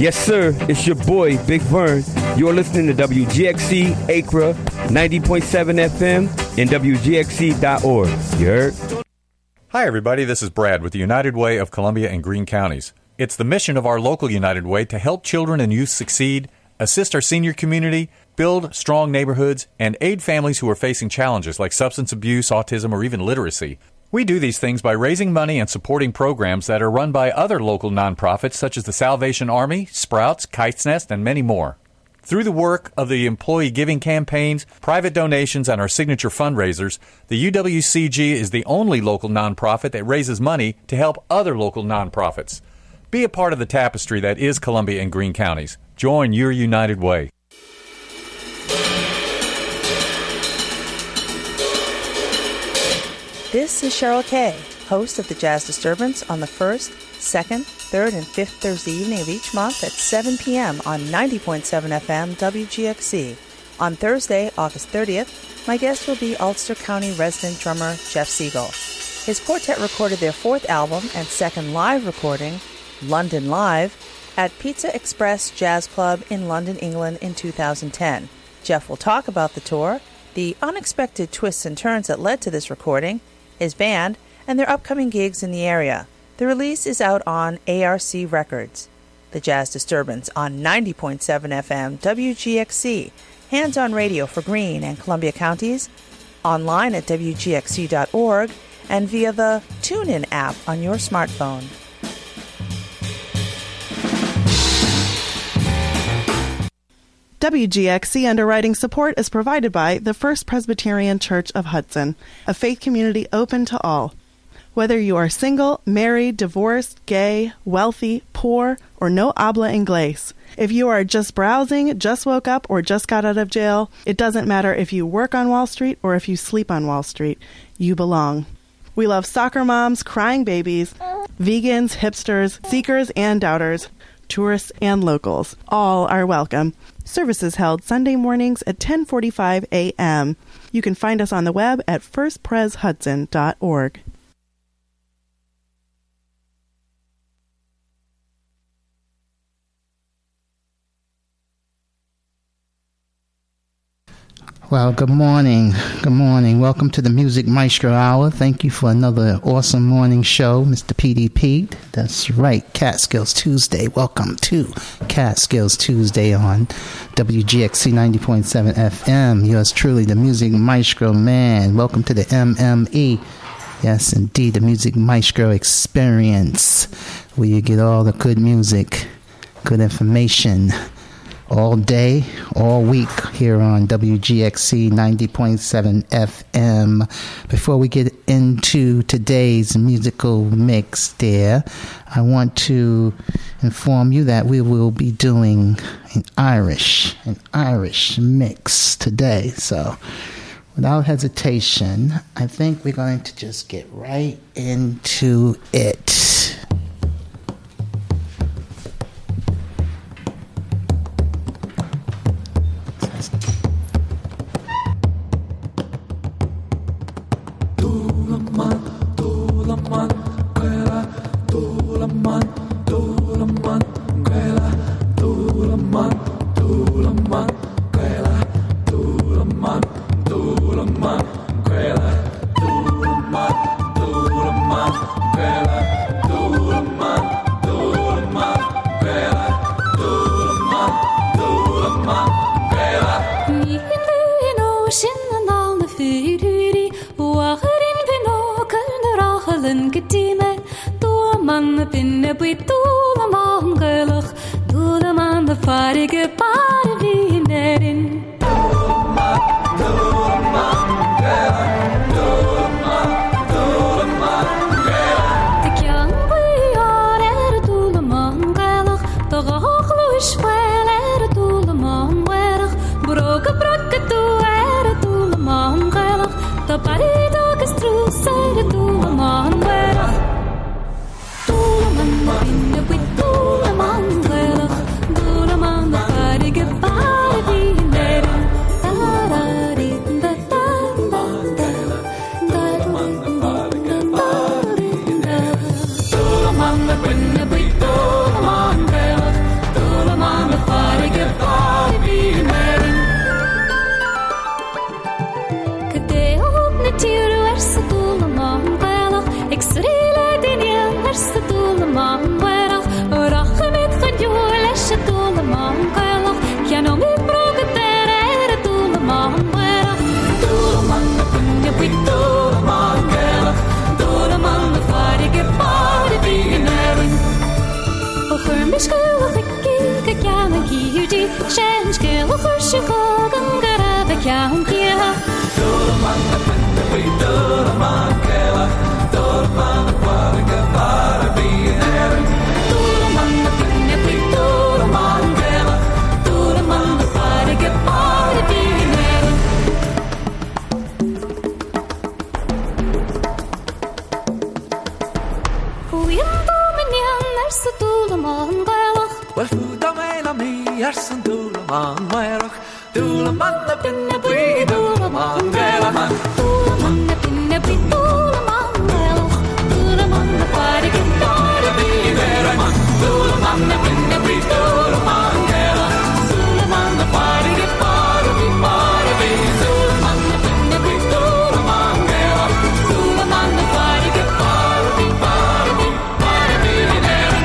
Yes, sir. It's your boy, Big Vern. You're listening to WGXC Acra 90.7 FM and WGXC.org. You heard? Hi, everybody. This is Brad with the United Way of Columbia and Greene Counties. It's the mission of our local United Way to help children and youth succeed, assist our senior community, build strong neighborhoods, and aid families who are facing challenges like substance abuse, autism, or even literacy. We do these things by raising money and supporting programs that are run by other local nonprofits such as the Salvation Army, Sprouts, Kite's Nest, and many more. Through the work of the employee giving campaigns, private donations, and our signature fundraisers, the UWCG is the only local nonprofit that raises money to help other local nonprofits. Be a part of the tapestry that is Columbia and Greene Counties. Join your United Way. This is Cheryl Kay, host of the Jazz Disturbance on the 1st, 2nd, 3rd, and 5th Thursday evening of each month at 7 p.m. on 90.7 FM WGXC. On Thursday, August 30th, my guest will be Ulster County resident drummer Jeff Siegel. His quartet recorded their 4th album and 2nd live recording, London Live, at Pizza Express Jazz Club in London, England in 2010. Jeff will talk about the tour, the unexpected twists and turns that led to this recording, his band, and their upcoming gigs in the area. The release is out on ARC Records. The Jazz Disturbance on 90.7 FM WGXC, hands-on radio for Greene and Columbia counties, online at WGXC.org, and via the TuneIn app on your smartphone. WGXC underwriting support is provided by the First Presbyterian Church of Hudson, a faith community open to all. Whether you are single, married, divorced, gay, wealthy, poor, or no habla inglés, if you are just browsing, just woke up, or just got out of jail, it doesn't matter if you work on Wall Street or if you sleep on Wall Street. You belong. We love soccer moms, crying babies, vegans, hipsters, seekers and doubters, tourists and locals. All are welcome. Services held Sunday mornings at 10:45 a.m. You can find us on the web at firstpreshudson.org. Well, good morning. Good morning. Welcome to the Music Maestro Hour. Thank you for another awesome morning show, Mr. P.D. Pete. That's right, Catskills Tuesday. Welcome to Catskills Tuesday on WGXC 90.7 FM. Yours truly, the Music Maestro man. Welcome to the MME. Yes, indeed, the Music Maestro experience, where you get all the good music, good information, all day, all week here on WGXC 90.7 FM. Before we get into today's musical mix there, I want to inform you that we will be doing an Irish mix today. So without hesitation, I think we're going to just get right into it. Goodbye. Wel ffwd o mein am mi ers yn dŵl o man maerach dŵl o man a bin a bwi dŵl o man gael a man dŵl o man a bin a bwi dŵl o man maerach dŵl o man a ffair a gyntaf a bin gael a man dŵl o man a bin a bwi dŵl o man gael a dŵl o man a ffair a gyntaf a bin bar a bin dŵl o man a bin a bwi dŵl o man gael a dŵl o man a ffair a gyntaf a bin bar a bin bar a bin gael a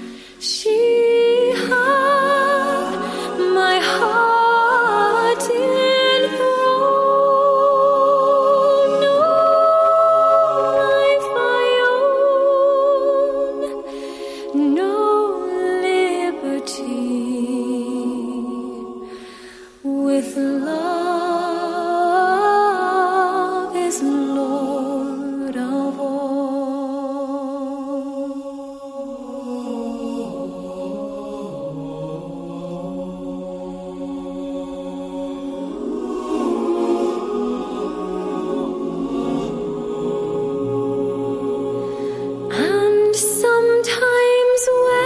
She hath my heart in with love is Lord of all. And sometimes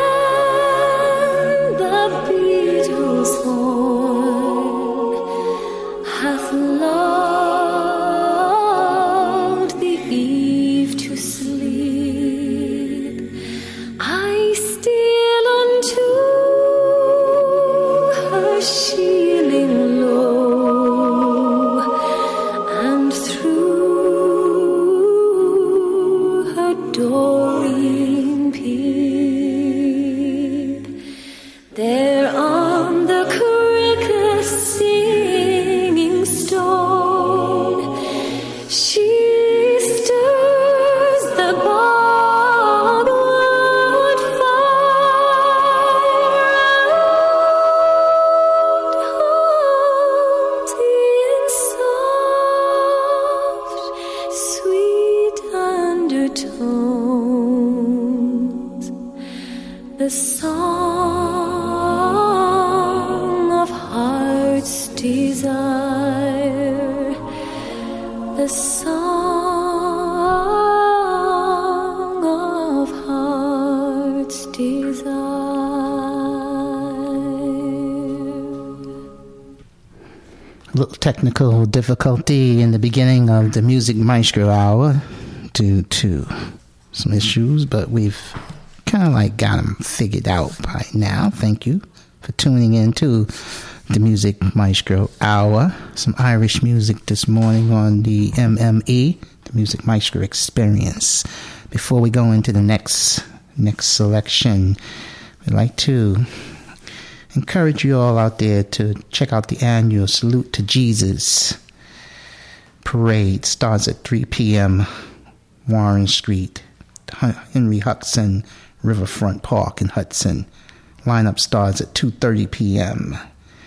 when the beetle's horn hath lulled the eve to sleep, I steal unto her shieling low, and through her doreen peep. There on the cricket's singing stone, she stirs the bogwood fire, and hums in soft, sweet undertones the song of heart's desire, the song of heart's desire. A little technical difficulty in the beginning of the Music Maestro Hour due to some issues, but we've kind of like got them figured out by now. Thank you for tuning in to the Music Maestro Hour. Some Irish music this morning on the MME, the Music Maestro Experience. Before we go into the next selection, we'd like to encourage you all out there to check out the annual Salute to Jesus parade. Starts at 3 p.m. Warren Street, Henry Hudson Riverfront Park in Hudson. Lineup starts at 2:30 p.m.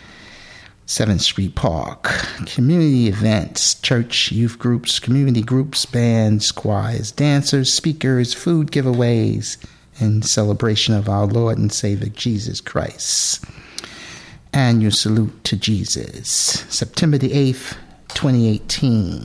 7th Street Park. Community events, church, youth groups, community groups, bands, choirs, dancers, speakers, food giveaways, in celebration of our Lord and Savior Jesus Christ. Annual Salute to Jesus, September the 8th, 2018.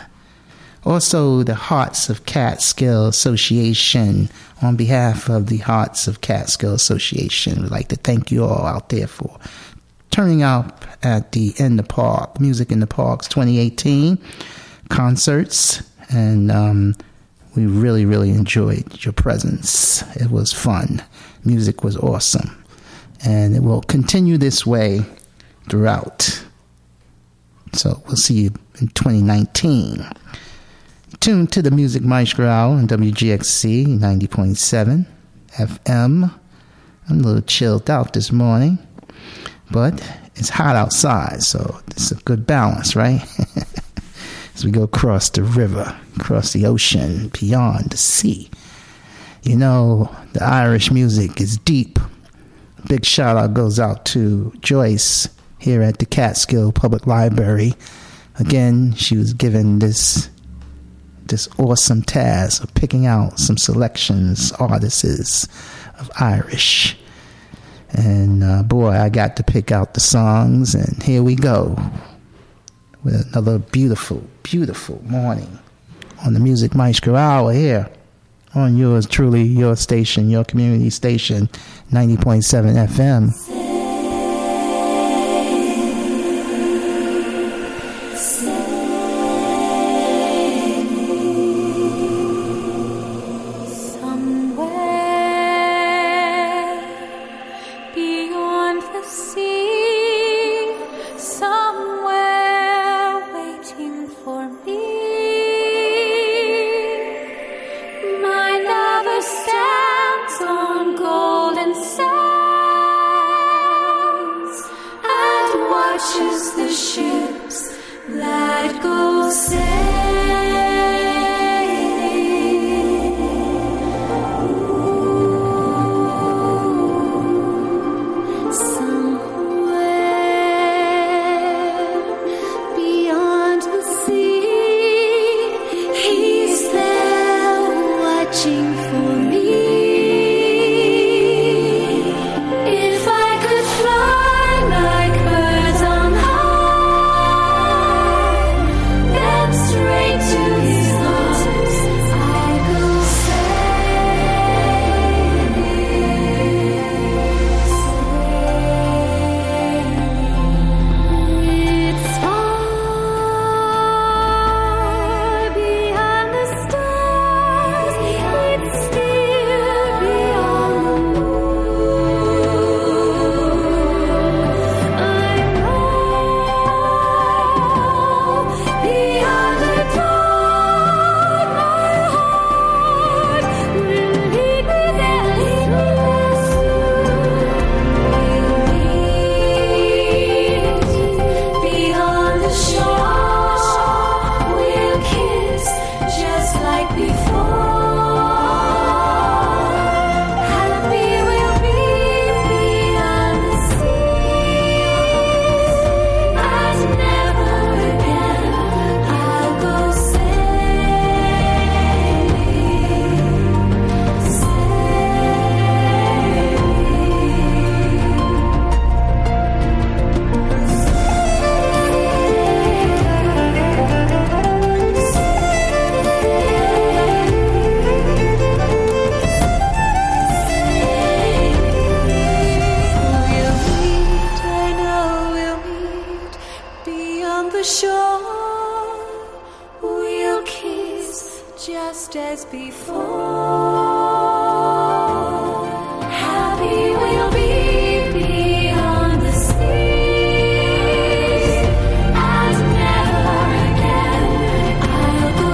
Also, the Hearts of Catskill Association. On behalf of the Hearts of Catskill Association, we'd like to thank you all out there for turning up at the In the Park, Music in the Parks 2018 concerts. And we really, really enjoyed your presence. It was fun. Music was awesome. And it will continue this way throughout. So we'll see you in 2019. Tune to the Music Maestro Hour on WGXC 90.7 FM. I'm a little chilled out this morning, but it's hot outside, so it's a good balance, right? As we go across the river, across the ocean, beyond the sea. You know, the Irish music is deep. Big shout out goes out to Joyce here at the Catskill Public Library. Again, she was given this awesome task of picking out some selections, artists of Irish. And boy, I got to pick out the songs, and here we go with another beautiful, beautiful morning on the Music Maestro Hour here on yours truly, your station, your community station, 90.7 FM. shore, we'll kiss just as before. Happy we'll be beyond the seas, and never again I'll go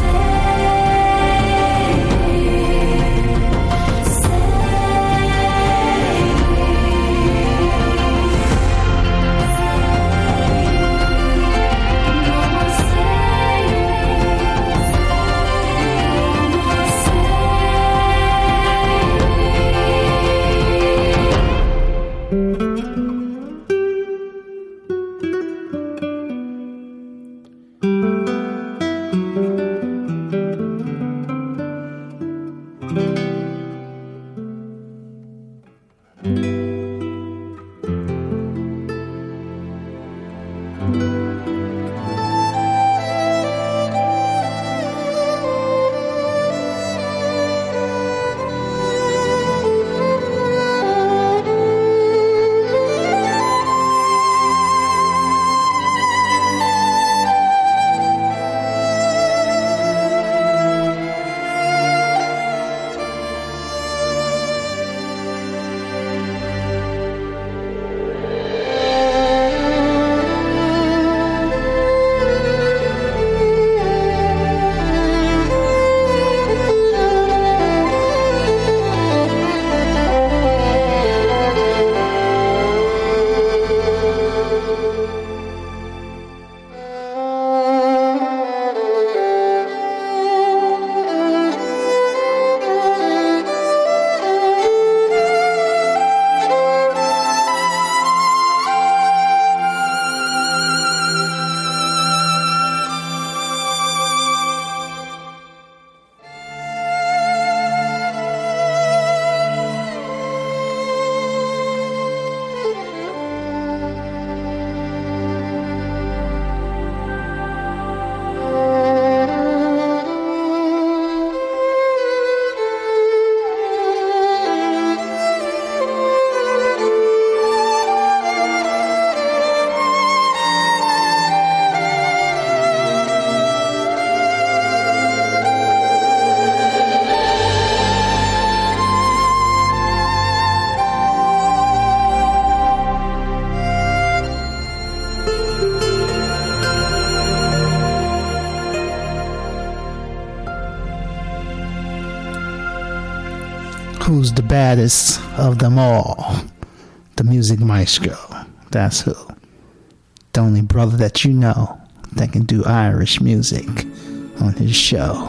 Who's the baddest of them all? The Music Maestro. That's who. The only brother that you know that can do Irish music on his show.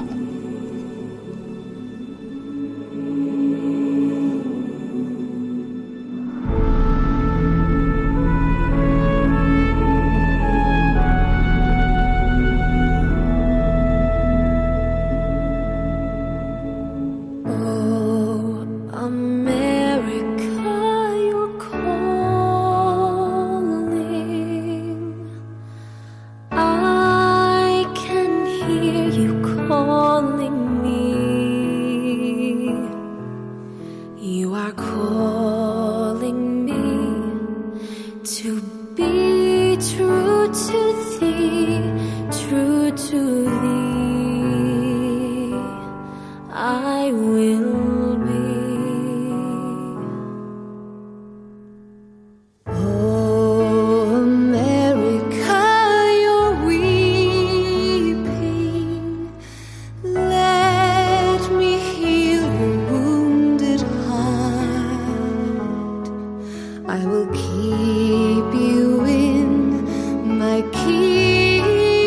I will keep you in my keeping.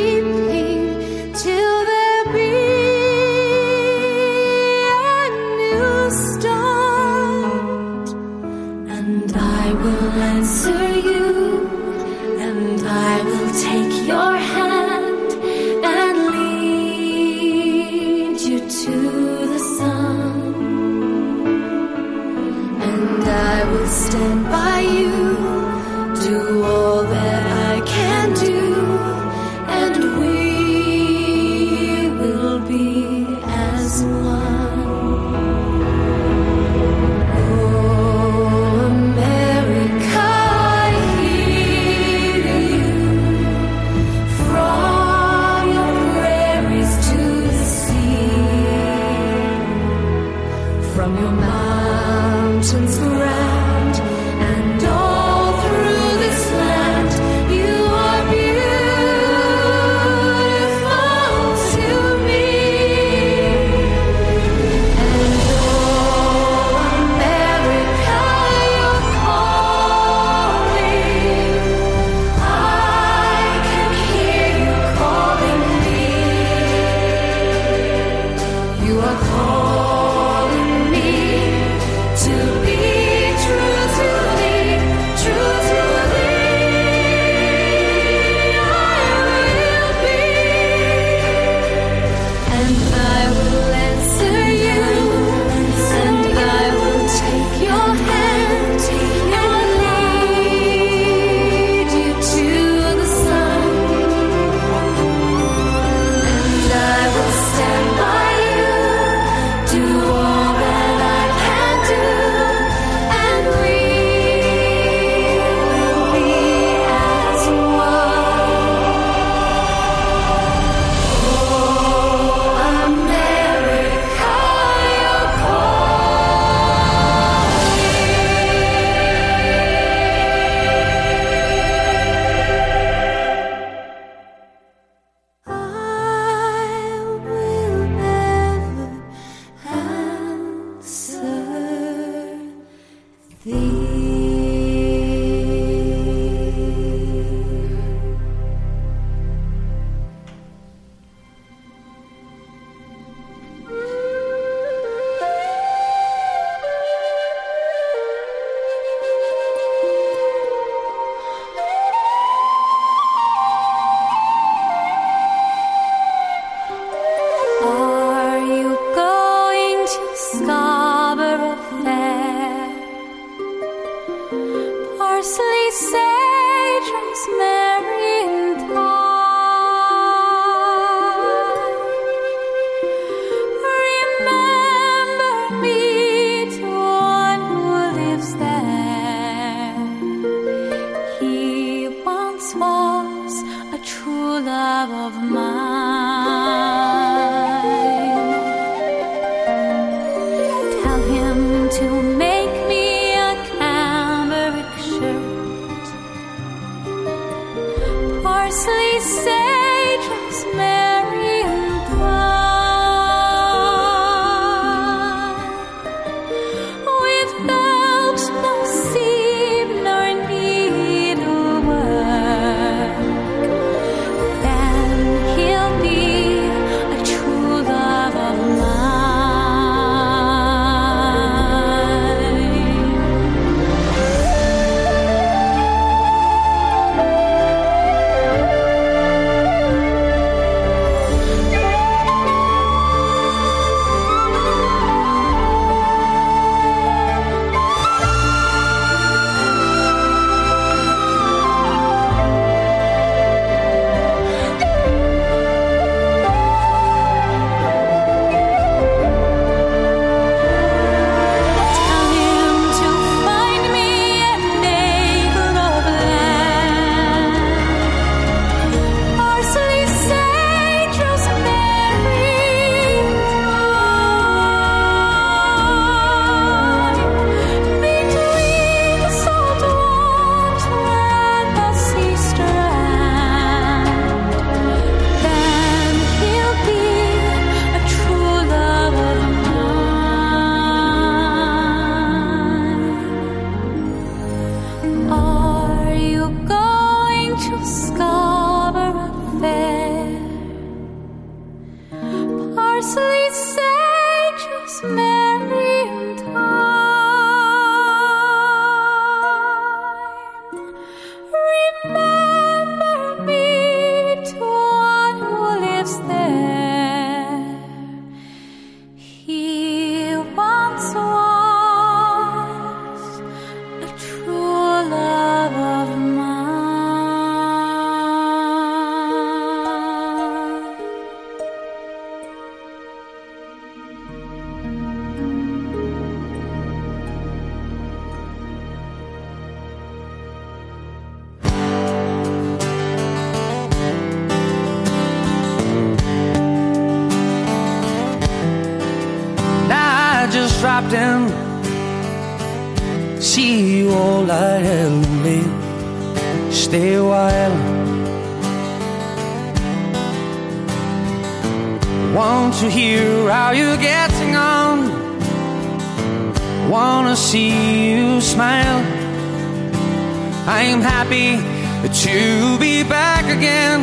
dropped in. See you all I have live. Stay a while. Want to hear how you're getting on. Wanna see you smile. I'm happy to be back again.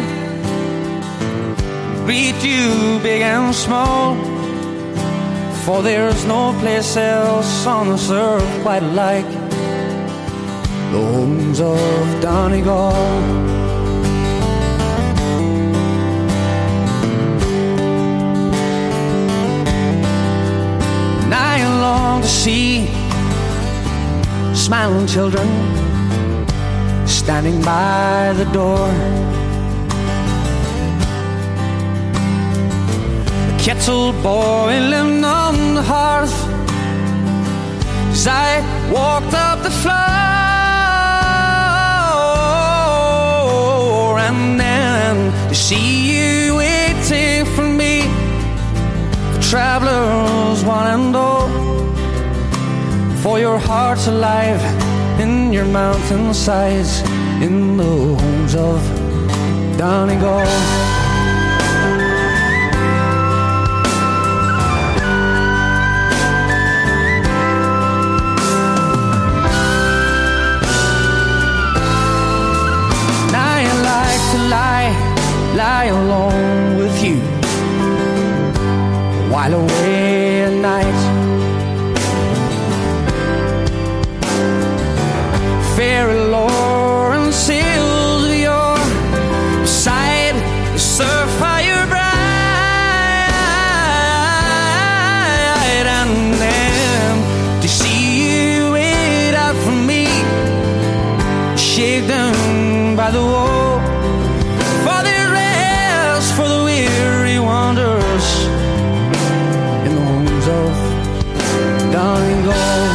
Greet you big and small, for there's no place else on this earth quite like the homes of Donegal. And I long to see smiling children standing by the door. The kettle boiling on the hearth as I walked up the floor, and then to see you waiting for me, the travelers one and all, for your heart's alive in your mountainsides, in the homes of Donegal. And I like to lie alone with you while away at night. Fairy lore and sails of yore beside the surf fire bright, and then to see you wait out for me, shaken by by the wall, for the rest, for the weary wanderers in the homes of Donegal.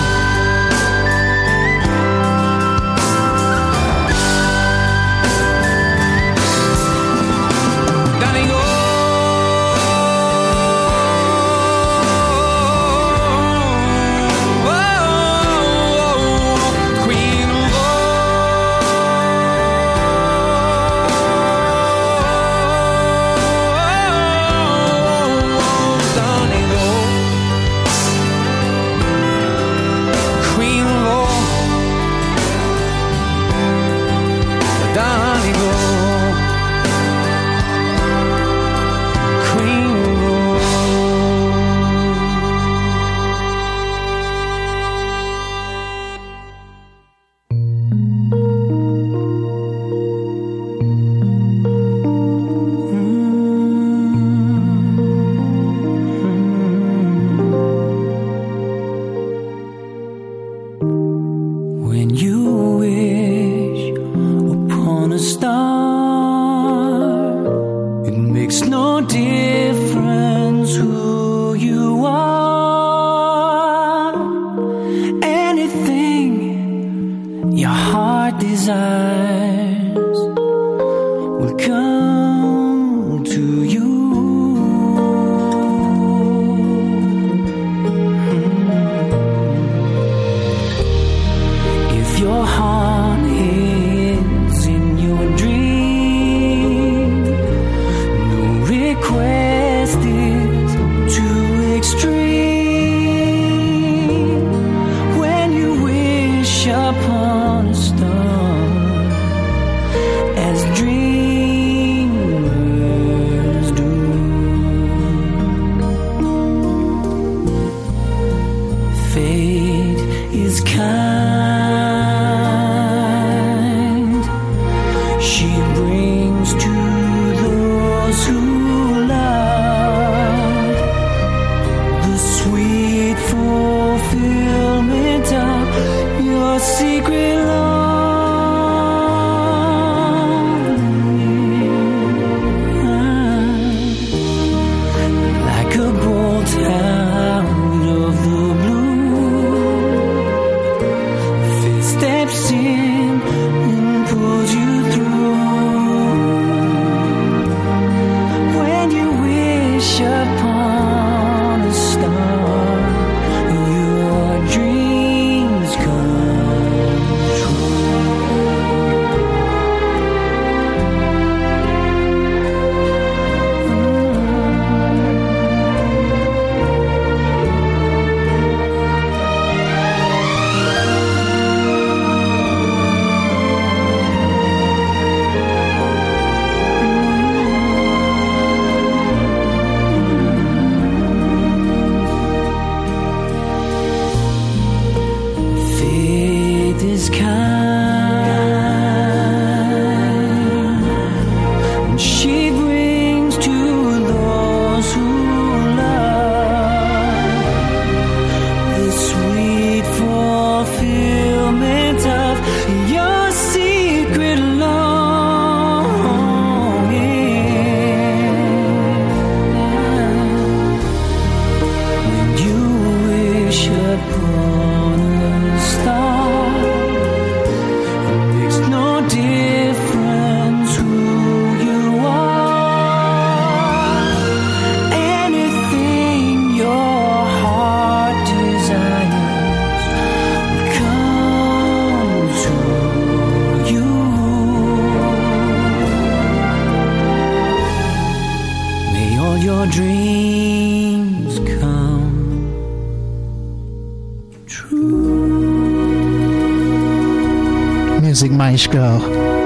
Music Maestro.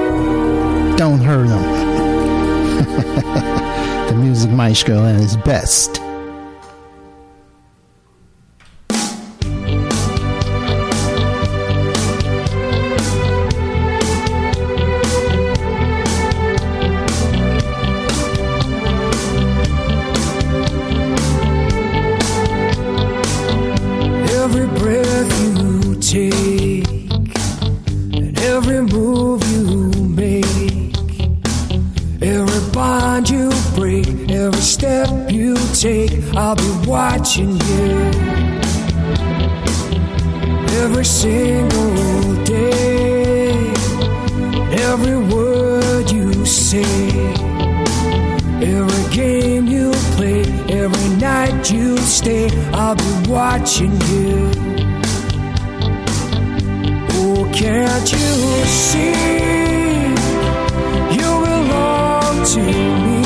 Don't hurt him. The Music Maestro at his best. Every breath you take and every move you make bond you break, every step you take, I'll be watching you. Every single day, every word you say, every game you play, every night you stay, I'll be watching you. Oh, can't you see? You belong to me.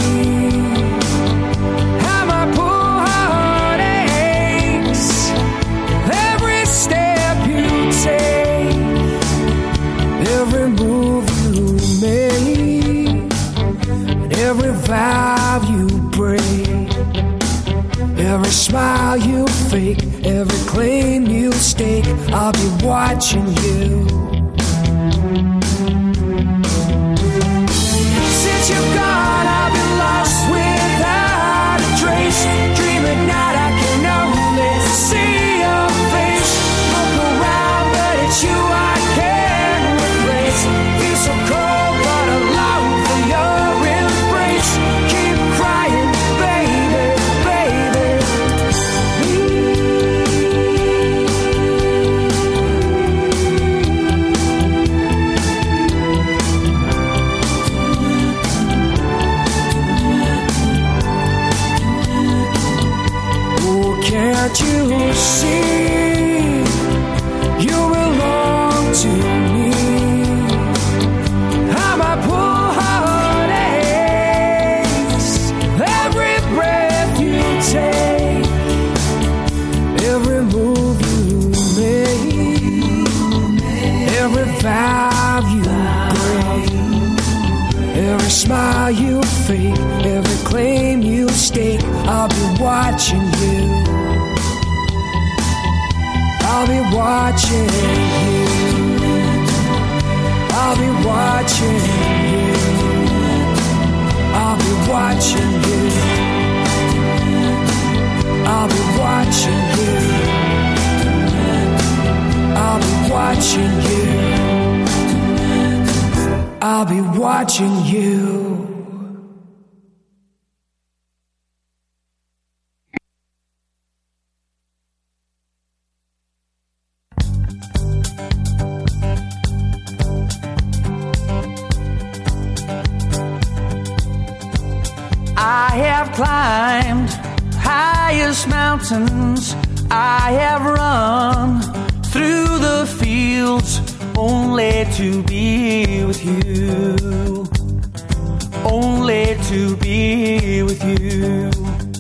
How my poor heart aches every step you take, every move you make, and every vow you break, every smile you fake, every claim you stake, I'll be watching you. You've gone, I've been lost without a trace. Dream at night, I can only see your face. Look around, but it's you I can't replace. Feel so cold, but I long for your embrace. Keep crying, baby, baby. Can't you see? You belong to me. How my poor heart aches every breath you take, every move you make, every vow you break, every smile you fake, every claim you stake, I'll be watching you. I'll be watching you. I'll be watching you. I'll be watching you. I'll be watching you. I'll be watching you. I'll be watching you. I have climbed highest mountains, I have run through the fields only to be with you, only to be with you.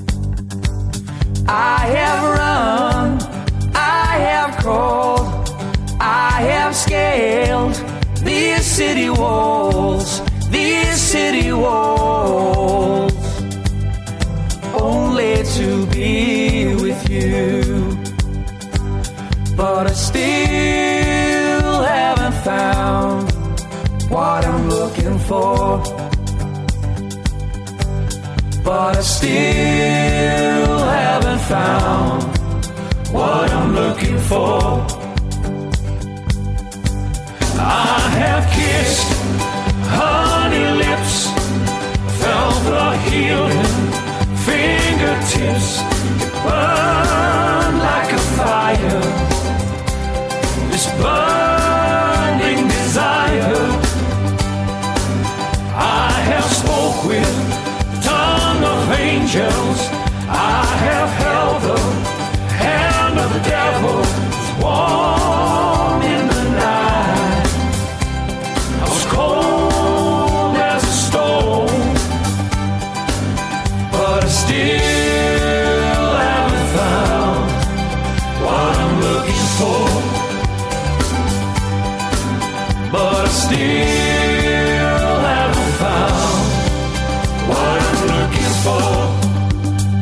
I have run, I have crawled, I have scaled these city walls, only to be with you. But I still haven't found what I'm looking for. But I still haven't found what I'm looking for. I have kissed honey lips, felt the healing fingertips, it burned like a fire, this burning desire. I have spoke with the tongue of angels, I have held the hand of the devil, was warm in the night, I was cold as a stone. But I still haven't found what I'm looking for. But I still haven't found what I'm looking for.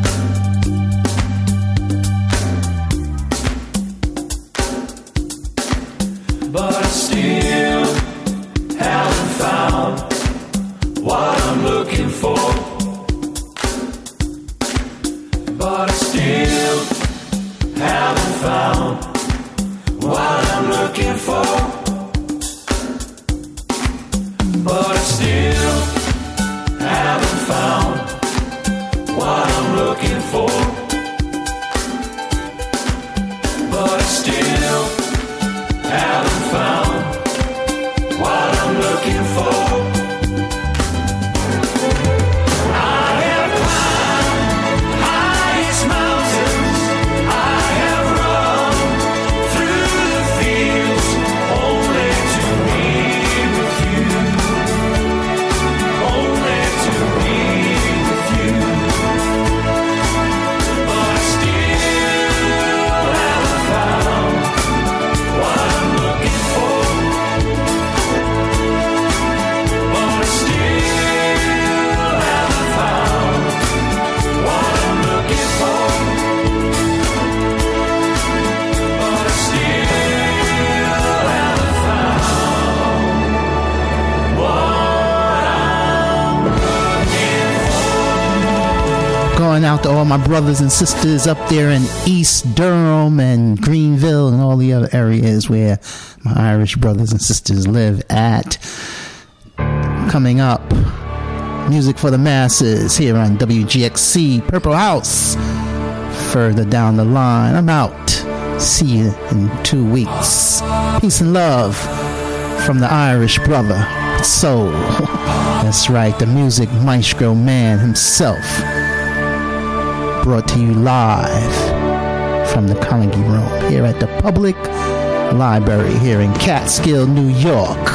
going out to all my brothers and sisters up there in East Durham and Greenville and all the other areas where my Irish brothers and sisters live at. Coming up, music for the masses here on WGXC Purple House. Further down the line, I'm out. See you in 2 weeks. Peace and love from the Irish brother, Soul. That's right, the music maestro man himself. Brought to you live from the Carnegie Room here at the Public Library here in Catskill, New York.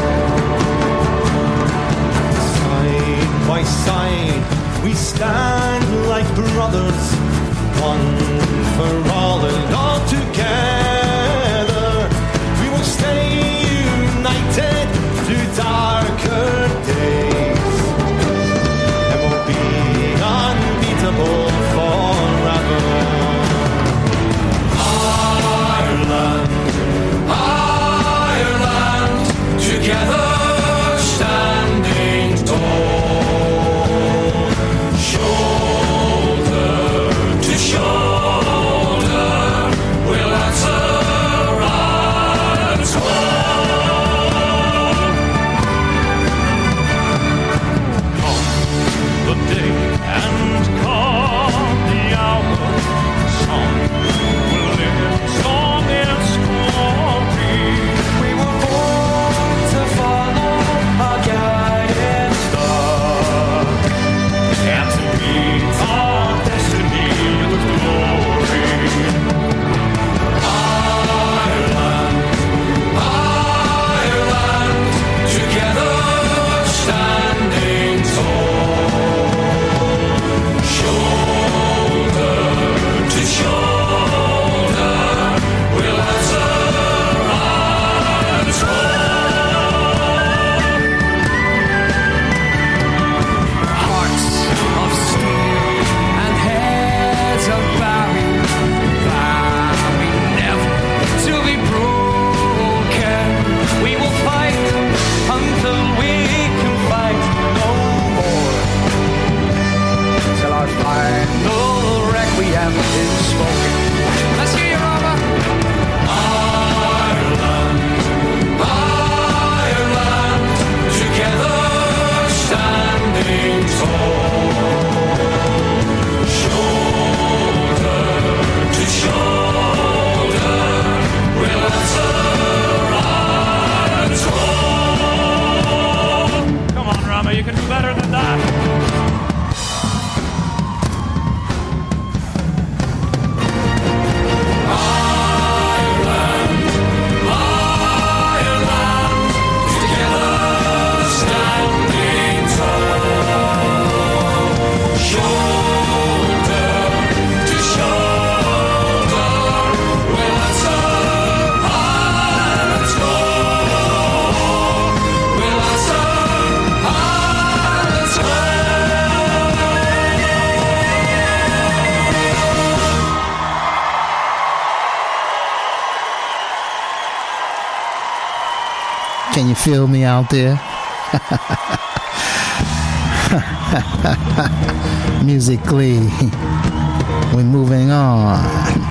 Side by side, we stand like brothers, one for all and all together. We will stay united through darker days, and we'll be unbeatable forever. Ireland, together standing tall, shoulder to shoulder, we'll answer and come the day and come the hour, some will live strong and glory. We were born to follow our guiding star and to meet our destiny with glory. Ireland, together standing tall, shoulder to shoulder, we'll answer and hearts of steel and heads of barry, never to be broken. We will fight until we can fight no more, till our final requiem is spoken. Let's hear you, Rama. Ireland, together standing tall, shoulder to shoulder, we'll answer and toll. Come on, Rama, you can do better than that. Ireland, together standing tall, shoulder to shoulder, we'll answer and toll, we'll answer and Can you feel me out there? Musically, we're moving on.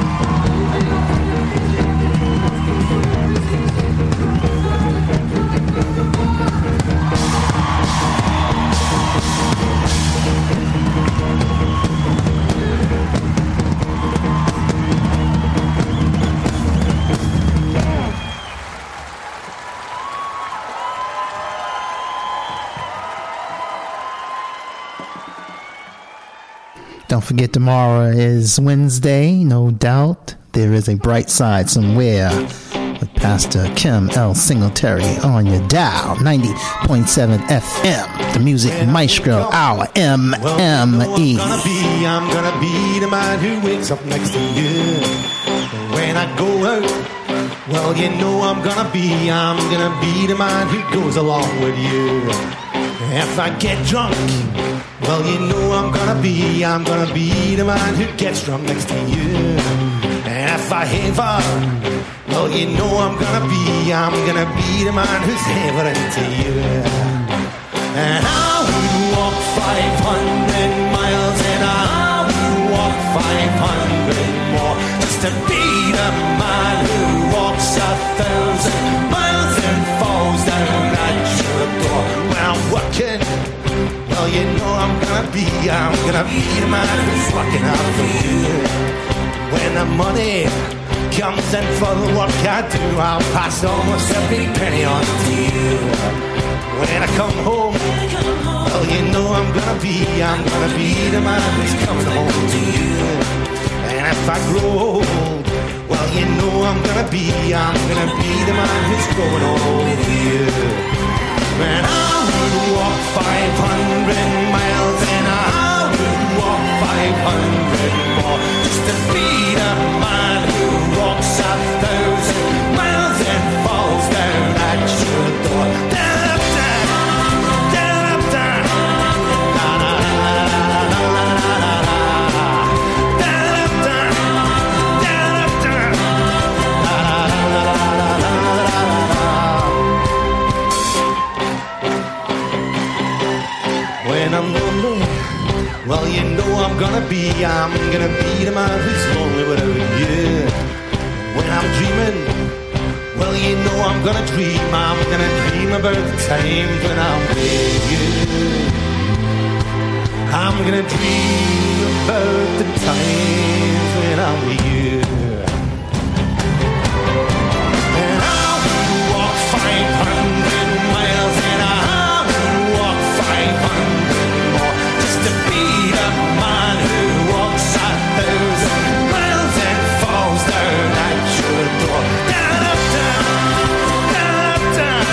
Don't forget, tomorrow is Wednesday, no doubt. There is a bright side somewhere with Pastor Kim L. Singletary on your dial, 90.7 FM, the Music Maestro Hour, MME. I'm gonna be the man who wakes up next to you. When I go out, well, you know I'm gonna be the man who goes along with you. If I get drunk, well, you know I'm gonna be the man who gets drunk next to you. And if I haver, well, you know I'm gonna be the man who's havering to you. And I would walk 500 miles and I dreaming. Well, you know I'm gonna be the man who's looking out for you. When the money comes in for the work I do, I'll pass almost every penny on to you. When I come home, well, you know I'm gonna be the man who's coming home to you. And if I grow old, well, you know I'm gonna be the man who's growing old with you. And I would walk 500 miles and I would walk 500 more just to be the man who walks 1,000 miles and falls down at your door. When I'm lonely, well, you know I'm gonna be the man who's lonely without you. When I'm dreaming, well, you know I'm gonna dream about the times when I'm with you. I'm gonna dream about the times when I'm with you. And I will walk 500 miles and I will walk 500 more just to be the man who walks 1,000 miles and falls down at your door. Down, up, down, down, up, down,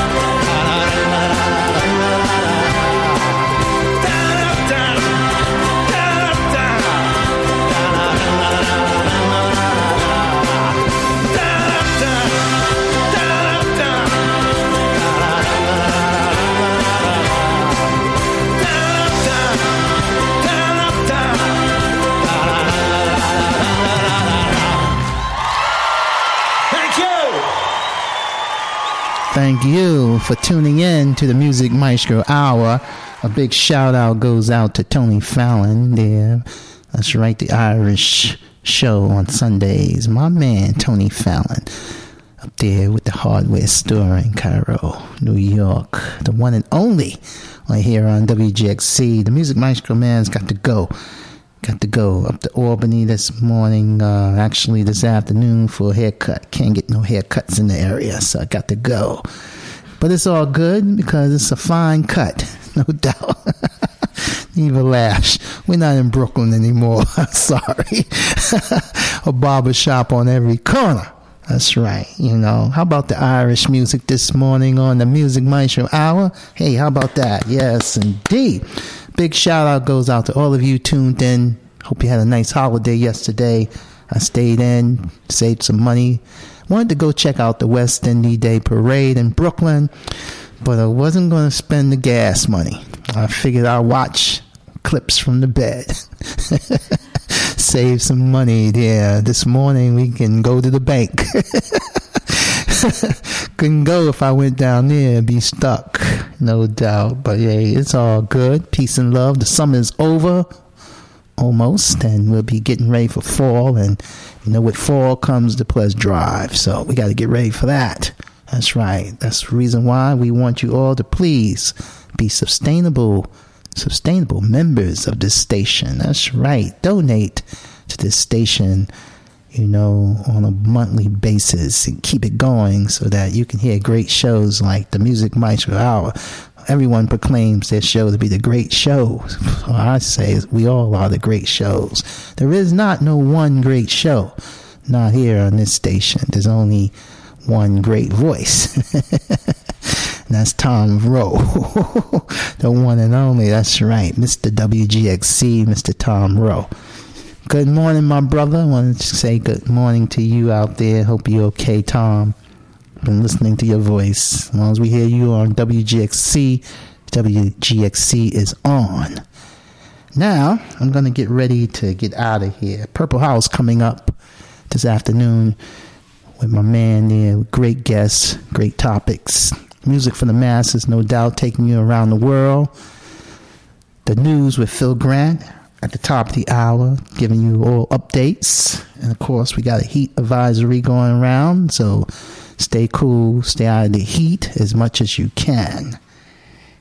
down, up, down, down, up, down, Thank you for tuning in to the Music Maestro Hour. A big shout out goes out to Tony Fallon there. That's right, the Irish show on Sundays. My man, Tony Fallon, up there with the hardware store in Cairo, New York. The one and only right here on WGXC. The Music Maestro man's got to go. Got to go up to Albany this morning, actually this afternoon for a haircut. Can't get no haircuts in the area, so I got to go. But it's all good because it's a fine cut, no doubt. Eva Lash. We're not in Brooklyn anymore. I'm sorry. A barber shop on every corner. That's right. You know, how about the Irish music this morning on the Music Maestro Hour? Hey, how about that? Yes, indeed. Big shout out goes out to all of you tuned in. Hope you had a nice holiday yesterday. I stayed in, saved some money. Wanted to go check out the West Indy Day Parade in Brooklyn, but I wasn't going to spend the gas money. I figured I'd watch clips from the bed. Save some money there. This morning we can go to the bank. Couldn't go if I went down there and be stuck, no doubt. But hey, it's all good. Peace and love. The summer's over almost, and we'll be getting ready for fall. And you know, with fall comes the pledge drive, so we got to get ready for that. That's right. That's the reason why we want you all to please be sustainable members of this station. That's right. Donate to this station, you know, on a monthly basis and keep it going so that you can hear great shows like the Music Maestro Hour. Everyone proclaims their show to be the great show. Well, I say we all are the great shows. There is not no one great show. Not here on this station. There's only one great voice. And that's Tom Rowe. The one and only. That's right. Mr. WGXC, Mr. Tom Rowe. Good morning, my brother. I wanted to say good morning to you out there. Hope you're okay, Tom. Been listening to your voice. As long as we hear you on WGXC, WGXC is on. Now, I'm going to get ready to get out of here. Purple House coming up this afternoon with my man there. Great guests, great topics. Music for the masses, no doubt, taking you around the world. The news with Phil Grant at the top of the hour, giving you all updates. And, of course, we got a heat advisory going around, so stay cool, stay out of the heat as much as you can.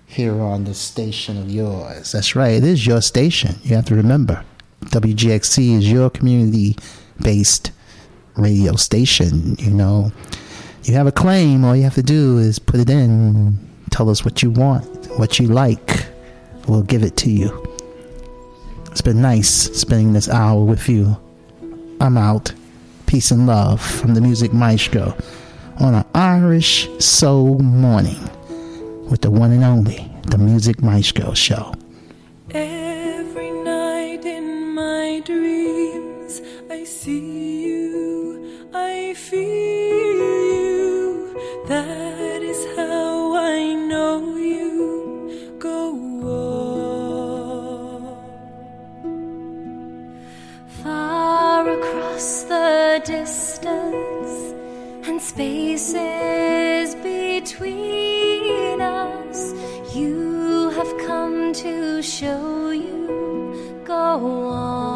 here on this station of yours. That's right, it is your station. You have to remember, WGXC is your community-based radio station. You know, you have a claim, all you have to do is put it in, tell us what you want, what you like. We'll give it to you. It's been nice spending this hour with you. I'm out. Peace and love from the Music Maestro on an Irish soul morning with the one and only, the Music Maestro Show. Every night in my dreams, I see you, I feel you. That is how I know you. Go on. Far across the distance and spaces between us, you have come to show you. Go on.